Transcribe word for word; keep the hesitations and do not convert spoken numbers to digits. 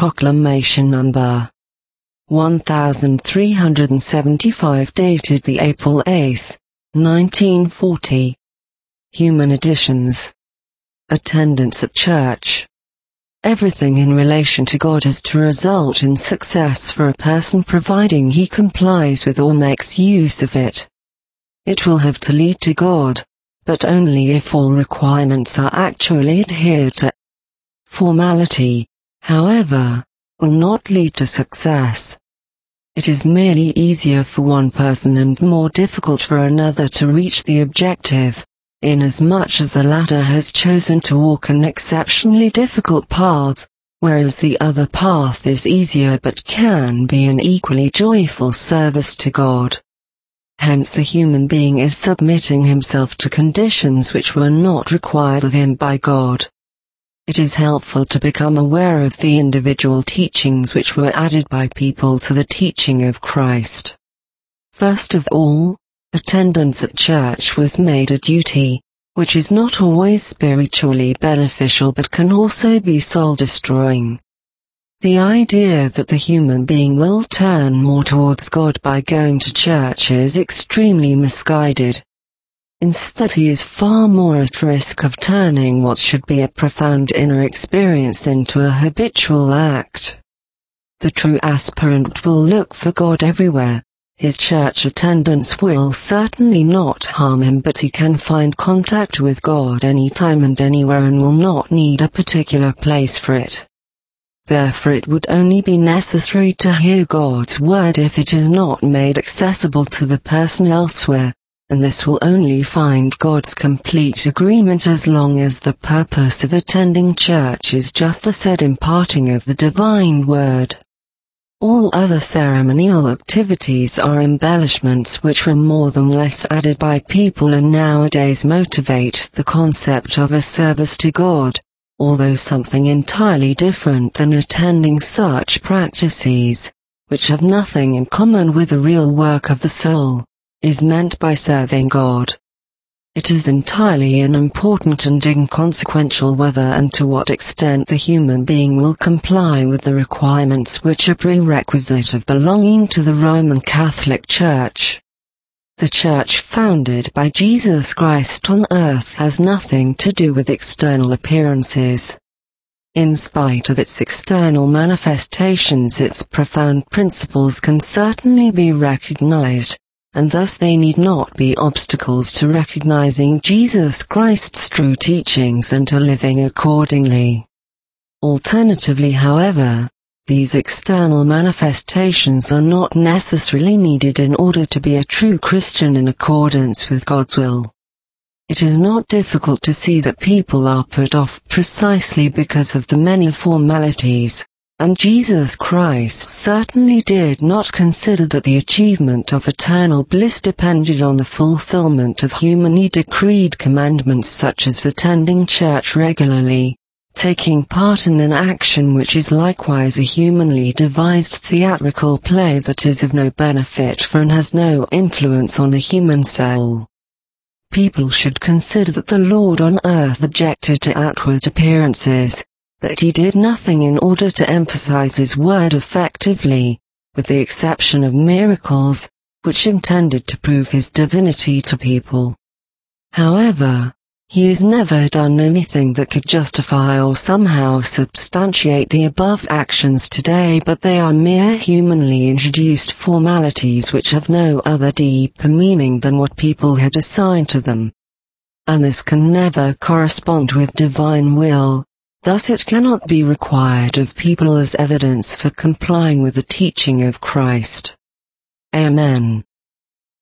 Proclamation number one thousand three hundred seventy-five, dated the April eighth, nineteen forty. Human editions. Attendance at church. Everything in relation to God is to result in success for a person providing he complies with or makes use of it. It will have to lead to God, but only if all requirements are actually adhered to. Formality, however, will not lead to success. It is merely easier for one person and more difficult for another to reach the objective, inasmuch as the latter has chosen to walk an exceptionally difficult path, whereas the other path is easier but can be an equally joyful service to God. Hence the human being is submitting himself to conditions which were not required of him by God. It is helpful to become aware of the individual teachings which were added by people to the teaching of Christ. First of all, attendance at church was made a duty, which is not always spiritually beneficial but can also be soul-destroying. The idea that the human being will turn more towards God by going to church is extremely misguided. Instead, he is far more at risk of turning what should be a profound inner experience into a habitual act. The true aspirant will look for God everywhere. His church attendance will certainly not harm him, but he can find contact with God anytime and anywhere and will not need a particular place for it. Therefore, it would only be necessary to hear God's word if it is not made accessible to the person elsewhere, and this will only find God's complete agreement as long as the purpose of attending church is just the said imparting of the divine word. All other ceremonial activities are embellishments which were more than less added by people and nowadays motivate the concept of a service to God, although something entirely different than attending such practices, which have nothing in common with the real work of the soul, is meant by serving God. It is entirely unimportant and inconsequential whether and to what extent the human being will comply with the requirements which are prerequisite of belonging to the Roman Catholic Church. The Church founded by Jesus Christ on earth has nothing to do with external appearances. In spite of its external manifestations, its profound principles can certainly be recognized, and thus they need not be obstacles to recognizing Jesus Christ's true teachings and to living accordingly. Alternatively, however, these external manifestations are not necessarily needed in order to be a true Christian in accordance with God's will. It is not difficult to see that people are put off precisely because of the many formalities, and Jesus Christ certainly did not consider that the achievement of eternal bliss depended on the fulfillment of humanly decreed commandments such as attending church regularly, taking part in an action which is likewise a humanly devised theatrical play that is of no benefit for and has no influence on the human soul. People should consider that the Lord on earth objected to outward appearances, that he did nothing in order to emphasize his word effectively, with the exception of miracles, which intended to prove his divinity to people. However, he has never done anything that could justify or somehow substantiate the above actions today, but they are mere humanly introduced formalities which have no other deeper meaning than what people had assigned to them. And this can never correspond with divine will. Thus it cannot be required of people as evidence for complying with the teaching of Christ. Amen.